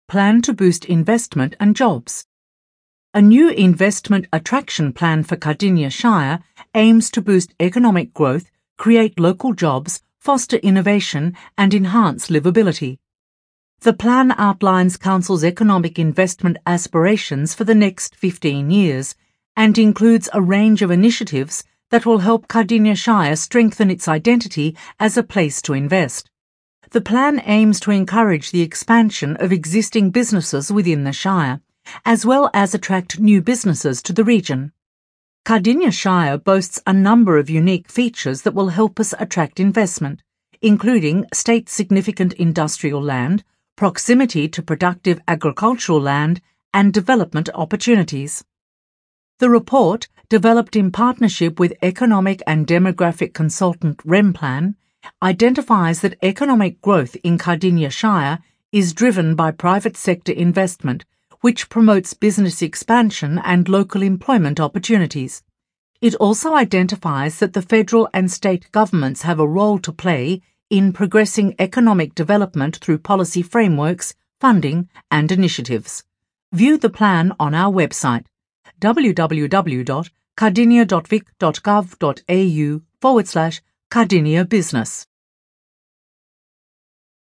Plan to boost investment and jobs. A new investment attraction plan for Cardinia Shire aims to boost economic growth, create local jobs, foster innovation and enhance livability. The plan outlines Council's economic investment aspirations for the next 15 years and includes a range of initiatives that will help Cardinia Shire strengthen its identity as a place to invest. The plan aims to encourage the expansion of existing businesses within the Shire, as well as attract new businesses to the region. Cardinia Shire boasts a number of unique features that will help us attract investment, including state-significant industrial land, proximity to productive agricultural land, and development opportunities. The report, developed in partnership with economic and demographic consultant Remplan, identifies that economic growth in Cardinia Shire is driven by private sector investment, which promotes business expansion and local employment opportunities. It also identifies that the federal and state governments have a role to play in progressing economic development through policy frameworks, funding and initiatives. View the plan on our website www.cardinia.vic.gov.au/Cardinia Business.